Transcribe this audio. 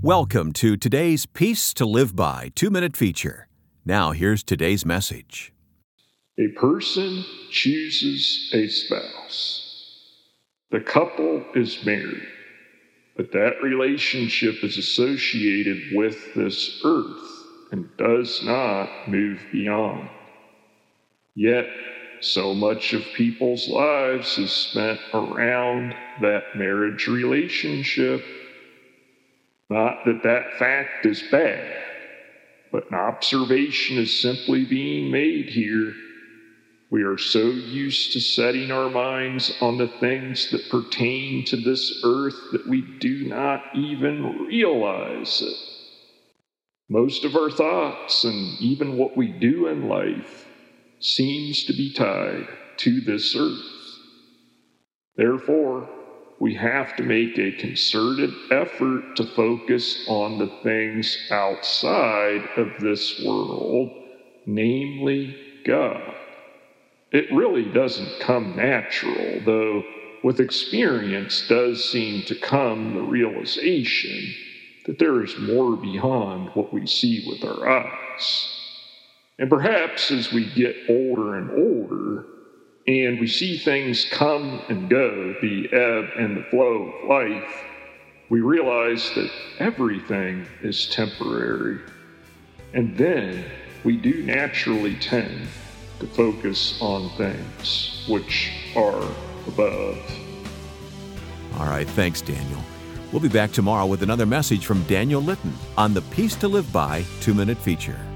Welcome to today's Peace to Live By 2-minute feature. Now here's today's message. A person chooses a spouse. The couple is married, but that relationship is associated with this earth and does not move beyond. Yet, so much of people's lives is spent around that marriage relationship. Not that that fact is bad, but an observation is simply being made here. We are so used to setting our minds on the things that pertain to this earth that we do not even realize it. Most of our thoughts and even what we do in life seems to be tied to this earth. Therefore, we have to make a concerted effort to focus on the things outside of this world, namely God. It really doesn't come natural, though with experience does seem to come the realization that there is more beyond what we see with our eyes. And perhaps as we get older and older, and we see things come and go, the ebb and the flow of life, we realize that everything is temporary. And then we do naturally tend to focus on things which are above. All right, thanks, Daniel. We'll be back tomorrow with another message from Daniel Litton on the Peace to Live By 2-minute feature.